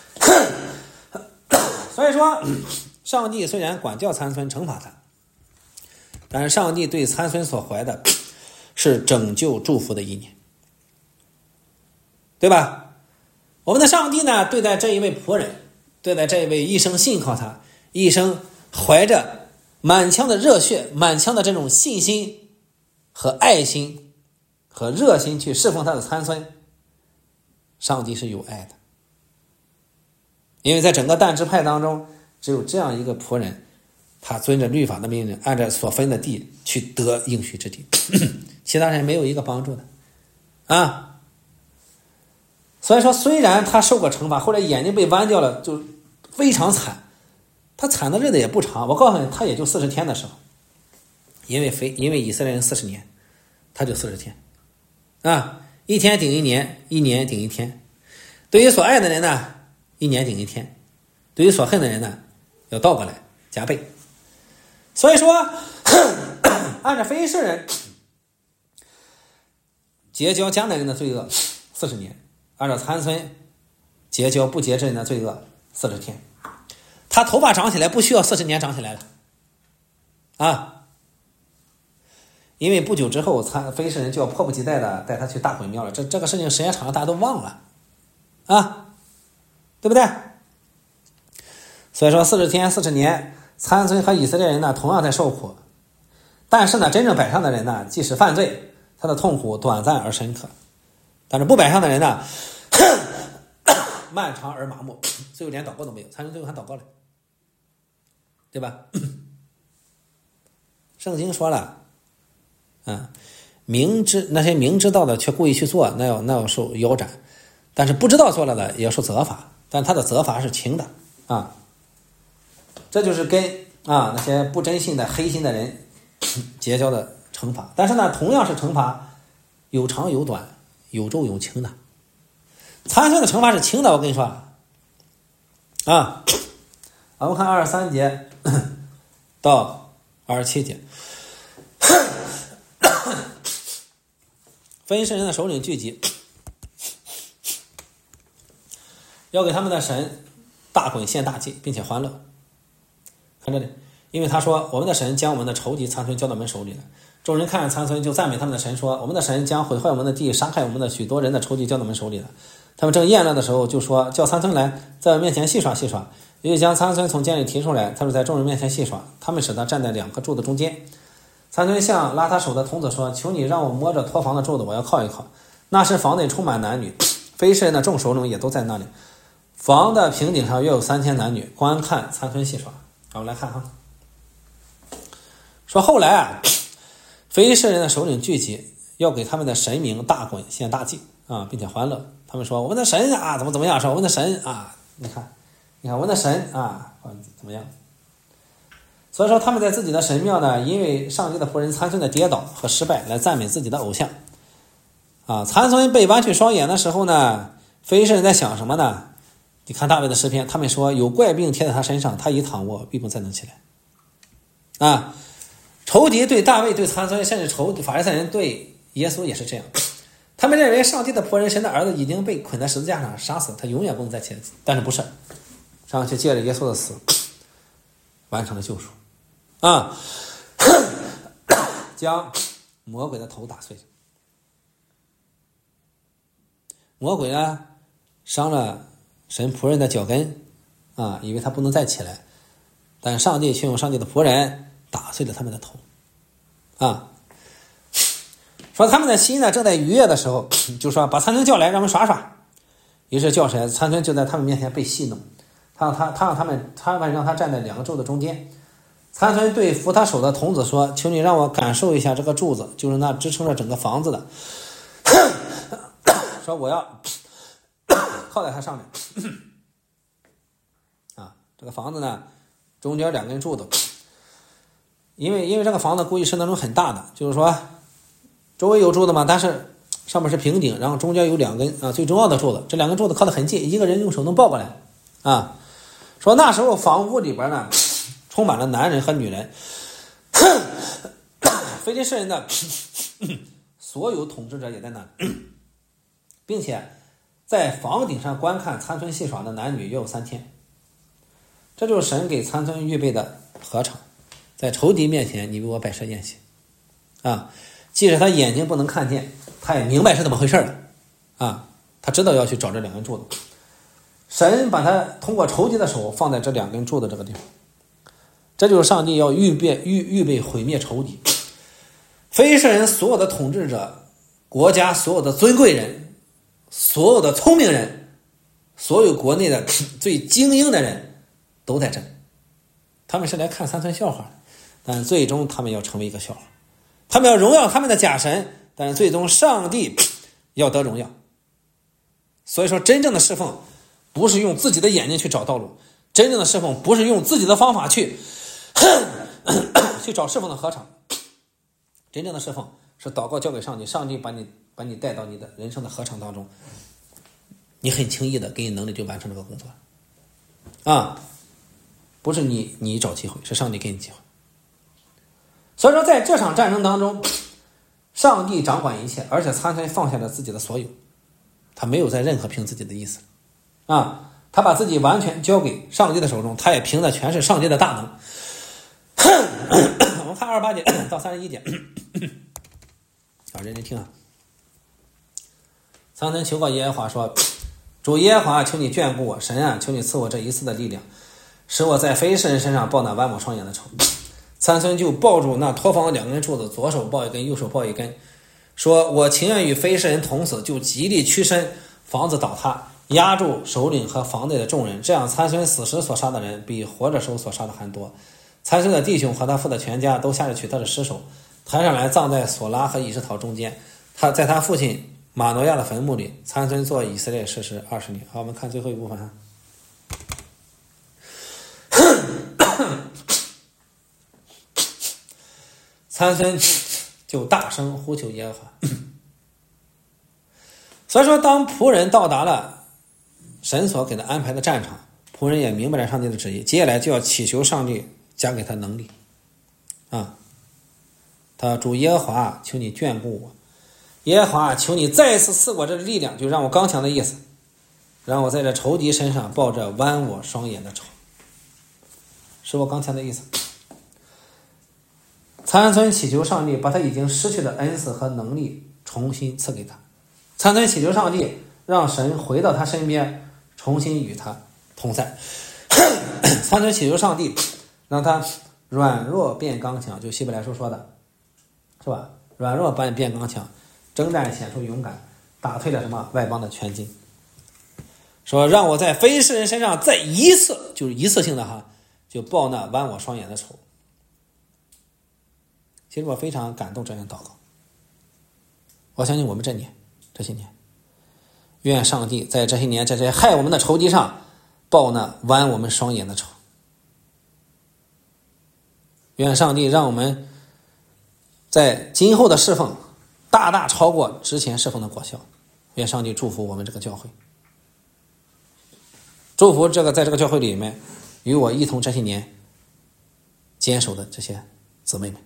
所以说上帝虽然管教参孙，惩罚他，但是上帝对参孙所怀的是拯救祝福的意念，对吧？我们的上帝呢，对待这一位仆人，对待这一位一生信靠他，一生怀着满腔的热血，满腔的这种信心和爱心和热心去侍奉他的参孙，上帝是有爱的。因为在整个但支派当中，只有这样一个仆人，他遵着律法的命令，按照所分的地去得应许之地，其他人没有一个帮助的啊。 所以说虽然他受过惩罚，后来眼睛被剜掉了，就非常惨，他惨的日子也不长，我告诉你，他也就四十天的时候，因为非因为以色列人四十年，他就四十天啊，一天顶一年，一年顶一天。对于所爱的人呢，一年顶一天，对于所恨的人呢，要倒过来加倍。所以说按照非利士人结交迦南人的罪恶四十年，按照参孙结交不洁之人的罪恶四十天。他头发长起来不需要四十年长起来了啊，因为不久之后参非利士人就要迫不及待的带他去大毁庙了，这这个事情时间长了大家都忘了啊，对不对？所以说四十天四十年，参孙和以色列人呢同样在受苦，但是呢真正摆上的人呢，即使犯罪，他的痛苦短暂而深刻，但是不摆上的人呢漫长而麻木，最后连祷告都没有，参孙最后还祷告了，对吧？圣经说了啊，明知那些明知道的却故意去做，那要那要受腰斩，但是不知道做了的也要受责罚，但他的责罚是轻的啊。这就是跟啊那些不真信的黑心的人结交的惩罚。但是呢，同样是惩罚，有长有短，有重有轻的。参孙的惩罚是轻的，我跟你说啊，我们看二十三节到二十七节，非利士人的首领聚集，要给他们的神大滚献大祭，并且欢乐。看这里，因为他说我们的神将我们的仇敌参孙交到我们手里了。众人看着参孙，就赞美他们的神说，我们的神将毁坏我们的地，杀害我们的许多人的仇敌交到我们手里了。他们正宴乐的时候，就说叫参孙来在我面前戏耍戏耍。于是将参孙从监里提出来，他就在众人面前戏耍，他们使他站在两个柱子中间。参孙向拉他手的童子说，求你让我摸着托房的柱子，我要靠一靠。那时房内充满男女，非利士人的众首领也都在那里。房的平顶上约有三千男女，观看参孙戏耍。我们来看哈，说后来啊，非利士人的首领聚集，要给他们的神明大滚献大祭啊，并且欢乐。他们说我们的神啊，怎么怎么样？说我们的神啊，你看，你看我们的神啊，怎么样？所以说他们在自己的神庙呢，因为上帝的仆人参孙的跌倒和失败，来赞美自己的偶像。啊，参孙被剜去双眼的时候呢，非利士人在想什么呢？你看大卫的诗篇，他们说有怪病贴在他身上，他一躺卧必不再能起来。啊，仇敌对大卫对参孙，甚至仇法利赛人对耶稣也是这样。他们认为上帝的仆人神的儿子已经被捆在十字架上杀死，他永远不能再起来。但是不是，上帝借着耶稣的死完成了救赎啊，将魔鬼的头打碎。魔鬼呢伤了神仆人的脚跟啊，以为他不能再起来，但上帝却用上帝的仆人打碎了他们的头啊。说他们的心呢正在愉悦的时候，就说把参孙叫来让我们耍耍。于是叫起来，参孙就在他们面前被戏弄，他让他他让他们他们让他站在两个柱子中间。参孙对扶他手的童子说，求你让我感受一下这个柱子，就是那支撑着整个房子的，说我要靠在它上面啊，这个房子呢中间两根柱子，因为因为这个房子估计是那种很大的，就是说周围有柱子嘛，但是上面是平顶，然后中间有两根啊最重要的柱子，这两根柱子靠得很近，一个人用手能抱过来啊。说那时候房屋里边呢充满了男人和女人，非利士人的所有统治者也在那里，并且在房顶上观看参孙戏耍的男女约有三千。这就是神给参孙预备的禾场，在仇敌面前你为我摆设宴席啊！即使他眼睛不能看见，他也明白是怎么回事了啊！他知道要去找这两根柱子，神把他通过仇敌的手放在这两根柱子这个地方，这就是上帝要预备预预备毁灭仇敌。非利士人所有的统治者、国家所有的尊贵人、所有的聪明人、所有国内的最精英的人都在这里，他们是来看参孙笑话的，但最终他们要成为一个笑话。他们要荣耀他们的假神，但是最终上帝要得荣耀。 所以说真正的侍奉不是用自己的眼睛去找道路，真正的侍奉不是用自己的方法去去找侍奉的合场，真正的侍奉是祷告交给上帝，上帝把你把你带到你的人生的合场当中，你很轻易的给你能力就完成这个工作啊，不是你你找机会，是上帝给你机会。所以说在这场战争当中，上帝掌管一切，而且参孙放下了自己的所有，他没有在任何凭自己的意思啊，他把自己完全交给上帝的手中，他也凭的全是上帝的大能。我们看二十八节到三十一节啊，认真听啊。参孙求告耶和华说，主耶和华，求你眷顾我，神啊，求你赐我这一次的力量，使我在非利士人身上报那剜我双眼的仇。参孙就抱住那托房的两根柱子，左手抱一根，右手抱一根，说，我情愿与非利士人同死，就极力屈身，房子倒塌，压住首领和房内的众人，这样参孙死时所杀的人比活着时候所杀的还多。参孙的弟兄和他父的全家都下去取他的尸首，抬上来葬在索拉和以实陶中间。他在他父亲马诺亚的坟墓里。参孙做以色列士师二十年。好，我们看最后一部分哈。参孙就大声呼求耶和华。所以说，当仆人到达了神所给他安排的战场，仆人也明白了上帝的旨意，接下来就要祈求上帝加给他能力啊！他主耶和华，求你眷顾我，耶和华，求你再一次赐我这力量，就让我刚强的意思，让我在这仇敌身上抱着剜我双眼的仇，使我刚强的意思。参孙祈求上帝把他已经失去的恩赐和能力重新赐给他。参孙祈求上帝让神回到他身边，重新与他同在。参孙祈求上帝让他软弱变刚强，就希伯来书说的是吧？软弱变变刚强，征战显出勇敢，打退了什么外邦的全军。说让我在非利士人身上再一次，就是一次性的哈，就报那剜我双眼的仇。其实我非常感动这样祷告，我相信我们这年这些年，愿上帝在这些年在这些害我们的仇敌上报那剜我们双眼的仇。愿上帝让我们在今后的侍奉大大超过之前侍奉的果效。愿上帝祝福我们这个教会，祝福这个在这个教会里面与我一同这些年坚守的这些姊妹们。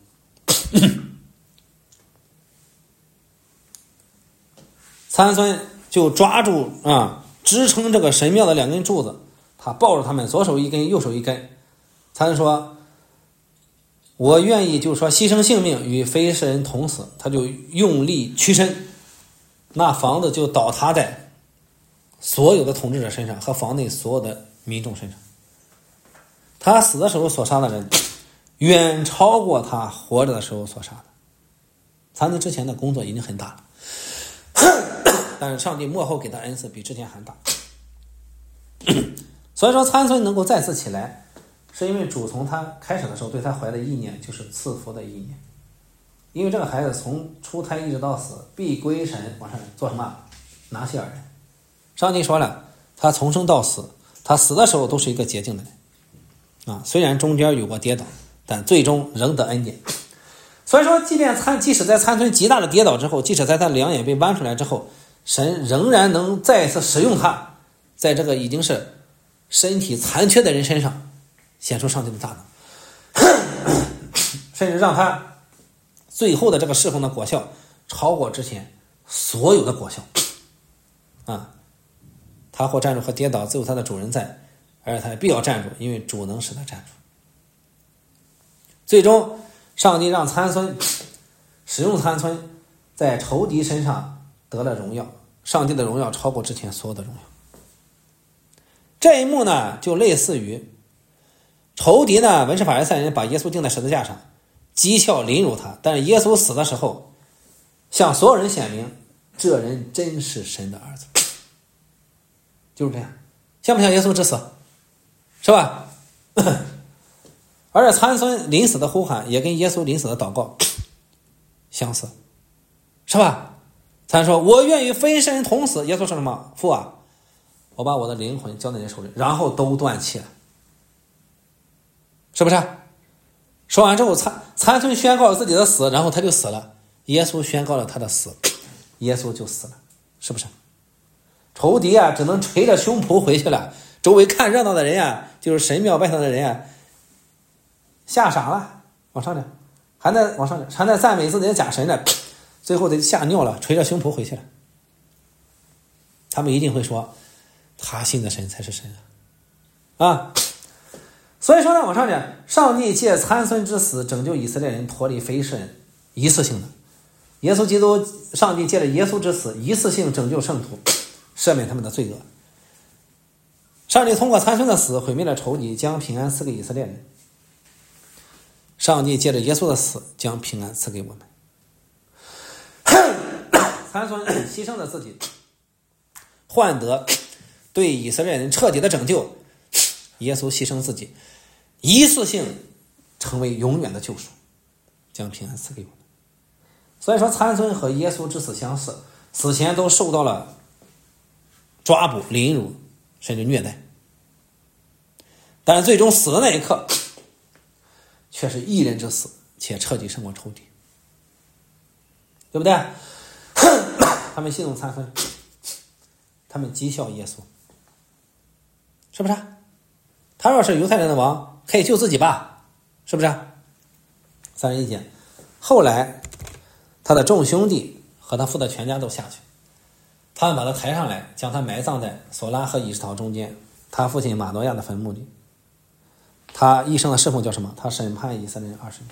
参孙就抓住啊支撑这个神庙的两根柱子，他抱着他们，左手一根，右手一根。参孙说，我愿意就是说牺牲性命与非利士人同死。他就用力屈身，那房子就倒塌在所有的统治者身上和房内所有的民众身上。他死的时候所杀的人远超过他活着的时候所杀的。参孙之前的工作已经很大了，但是上帝幕后给他恩赐比之前还大。所以说参孙能够再次起来，是因为主从他开始的时候对他怀的意念就是赐福的意念。因为这个孩子从出胎一直到死必归神，往上做什么？拿西尔人。上帝说了，他从生到死，他死的时候都是一个洁净的人啊，虽然中间有过跌倒，但最终仍得恩典。所以说即便参即使在参孙极大的跌倒之后，即使在他两眼被剜出来之后，神仍然能再次使用他，在这个已经是身体残缺的人身上显出上帝的大能，甚至让他最后的这个侍奉的果效超过之前所有的果效啊！他或站住和跌倒自有他的主人在，而且他必要站住，因为主能使他站住。最终上帝让参孙使用参孙在仇敌身上得了荣耀，上帝的荣耀超过之前所有的荣耀。这一幕呢，就类似于仇敌呢，文士法利赛人把耶稣钉在十字架上，讥笑凌辱他，但是耶稣死的时候向所有人显明，这人真是神的儿子。就是这样，像不像耶稣之死？是吧？而且参孙临死的呼喊也跟耶稣临死的祷告相似，是吧？ 他说我愿与非圣人同死。耶稣说什么？父啊，我把我的灵魂交在你手里，然后都断气了，是不是？说完之后，参参孙宣告了自己的死，然后他就死了。耶稣宣告了他的死，耶稣就死了，是不是？仇敌啊，只能捶着胸脯回去了。周围看热闹的人啊，就是神庙外头的人啊，吓傻了，往上点，还在往上点，还在赞美自己的假神呢，最后得吓尿了，捶着胸脯回去了。他们一定会说，他信的神才是神啊！啊，所以说呢，往上点，上帝借参孙之死拯救以色列人脱离非世人，一次性的。耶稣基督，上帝借着耶稣之死，一次性拯救圣徒，赦免他们的罪恶。上帝通过参孙的死毁灭了仇敌，将平安赐给以色列人。上帝借着耶稣的死将平安赐给我们。参孙牺牲了自己，换得对以色列人彻底的拯救。耶稣牺牲自己，一次性成为永远的救赎，将平安赐给我们。所以说参孙和耶稣之死相似，死前都受到了抓捕、凌辱甚至虐待，但是最终死的那一刻却是义人之死，且彻底胜过仇敌，对不对？他们信奉参孙，他们讥笑耶稣，是不是？他若是犹太人的王，可以救自己吧，是不是？三十一节，后来他的众兄弟和他父的全家都下去，他们把他抬上来，将他埋葬在索拉和以实陶中间，他父亲马诺亚的坟墓里。他一生的侍奉叫什么？他审判以色列人二十年。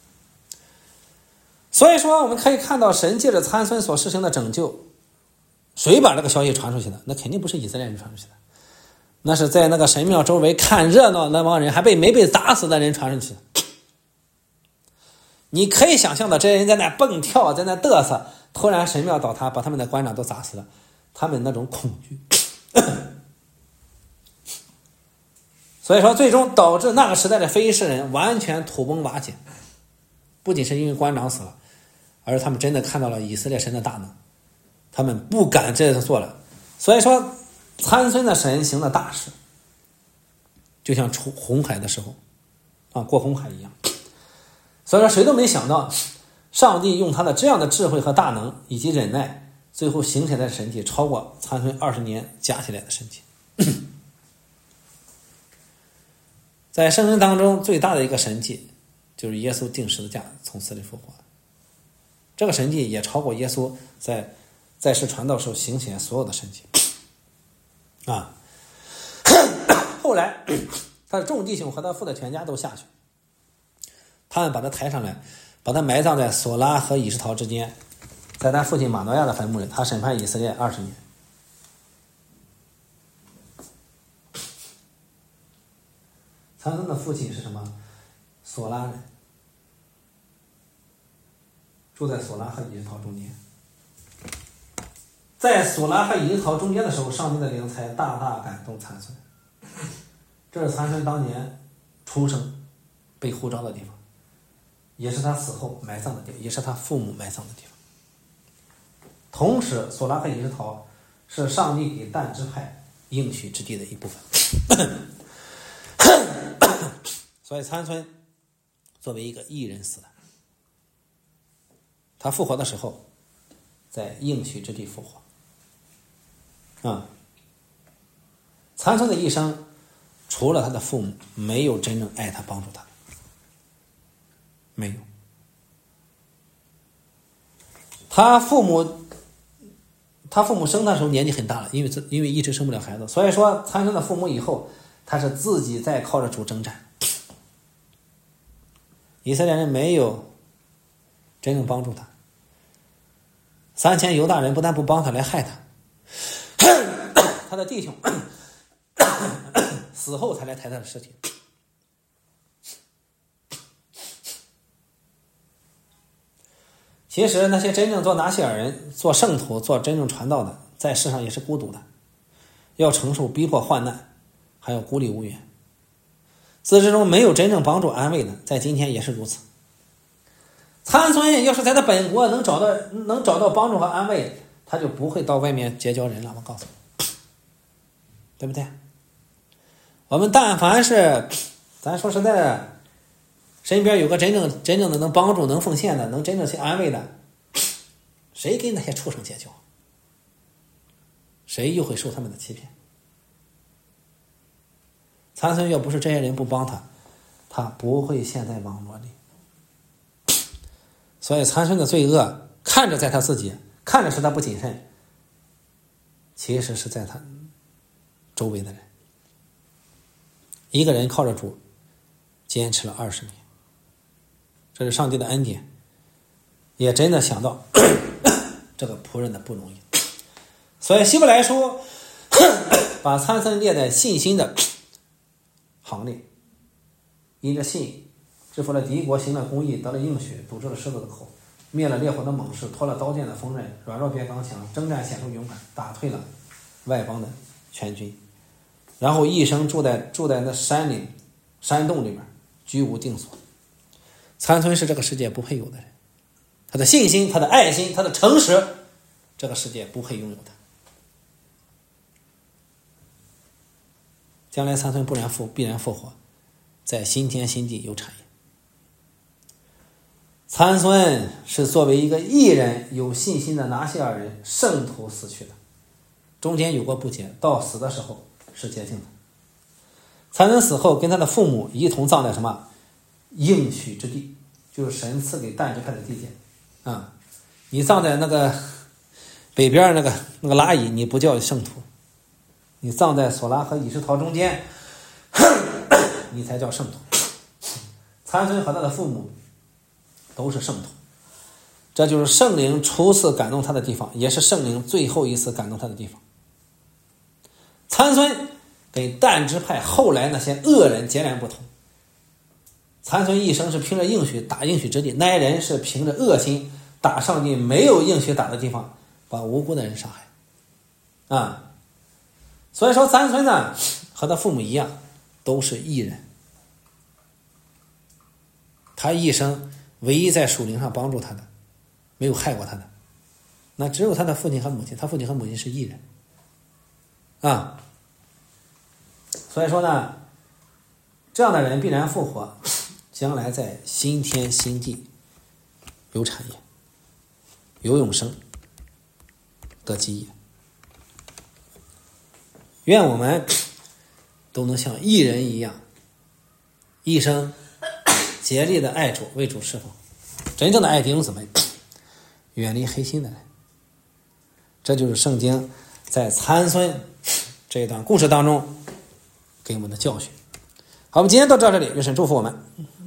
所以说我们可以看到，神借着参孙所施行的拯救，谁把这个消息传出去的？那肯定不是以色列人传出去的，那是在那个神庙周围看热闹那帮人，还被没被打死的人传出去的。你可以想象的，这些人在那蹦跳，在那嘚瑟，突然神庙倒塌，把他们的官长都砸死了，他们那种恐惧。所以说最终导致那个时代的非士人完全土崩瓦解，不仅是因为官长死了，而他们真的看到了以色列神的大能，他们不敢这样做了。所以说参孙的神行的大事，就像出红海的时候啊，过红海一样。所以说谁都没想到，上帝用他的这样的智慧和大能以及忍耐，最后形成的神迹超过参孙二十年加起来的神迹。在圣经当中最大的一个神迹就是耶稣钉十字架从死里复活，这个神迹也超过耶稣在在世传道时候行起来所有的神迹啊。后来他的众弟兄和他父的全家都下去，他们把他抬上来，把他埋葬在索拉和以实陶之间，在他父亲马诺亚的坟墓里，他审判以色列二十年。参孙的父亲是什么？索拉人，住在索拉和以实陶中间。在索拉和以实陶中间的时候，上帝的灵才大大感动参孙。这是参孙当年出生被呼召的地方，也是他死后埋葬的地方，也是他父母埋葬的地方。同时索拉和以实陶是上帝给但支派应许之地的一部分。所以参孙作为一个义人死的，他复活的时候在应许之地复活啊。参孙的一生除了他的父母，没有真正爱他帮助他，没有。他父母他父母生他的时候年纪很大了，因为因为一直生不了孩子，所以说参孙的父母以后他是自己在靠着主征战。以色列人没有真正帮助他，三千犹大人不但不帮他，来害他。他的弟兄死后才来抬他的尸体。其实那些真正做拿西尔人、做圣徒、做真正传道的，在世上也是孤独的，要承受逼迫患难，还有孤立无援。自之中没有真正帮助安慰的，在今天也是如此。参孙要是在他本国能找到能找到帮助和安慰， 他就不会到外面结交人了。我告诉你，对不对？我们但凡是咱说实在的，身边有个真正真正的能帮助能奉献的能真正去安慰的，谁跟那些畜生结交？谁又会受他们的欺骗？参孙要不是这些人不帮他，他不会陷在网络里。所以参孙的罪恶看着在他自己，看着是他不谨慎，其实是在他周围的人。一个人靠着主坚持了二十年，这是上帝的恩典，也真的想到这个仆人的不容易。所以希伯来书把参孙列在信心的行列，因着信制服了敌国，行了公义，得了应许，堵住了狮子的口，灭了烈火的猛士，脱了刀剑的锋刃，软弱变刚强，征战显出勇敢，打退了外邦的全军，然后一生住在住在那山里山洞里面，居无定所。参孙是这个世界不配有的人，他的信心，他的爱心，他的诚实，这个世界不配拥有他。将来参孙不然复必然复活，在新天新地有产业。参孙是作为一个义人有信心的拿西尔人圣徒死去的，中间有过不洁，到死的时候是洁净的。参孙死后跟他的父母一同葬在什么应许之地，就是神赐给但支派的地界啊。你葬在那个北边那个那个拉乙，你不叫圣徒，你葬在索拉和以实陶中间，你才叫圣徒。参孙和他的父母都是圣徒，这就是圣灵初次感动他的地方，也是圣灵最后一次感动他的地方。参孙跟但支派后来那些恶人截然不同，参孙一生是凭着应许打应许之地，那些人是凭着恶心打上帝没有应许打的地方，把无辜的人杀害啊。所以说参孙呢和他父母一样都是义人，他一生唯一在属灵上帮助他的，没有害过他的，那只有他的父亲和母亲，他父亲和母亲是义人啊。所以说呢，这样的人必然复活，将来在新天新地有产业，有永生，得基业。愿我们都能像义人一样，一生竭力的爱主，为主侍奉，真正的爱弟兄姊妹，远离黑心的人。这就是圣经在参孙这一段故事当中给我们的教训。好，我们今天到这里，愿神祝福我们。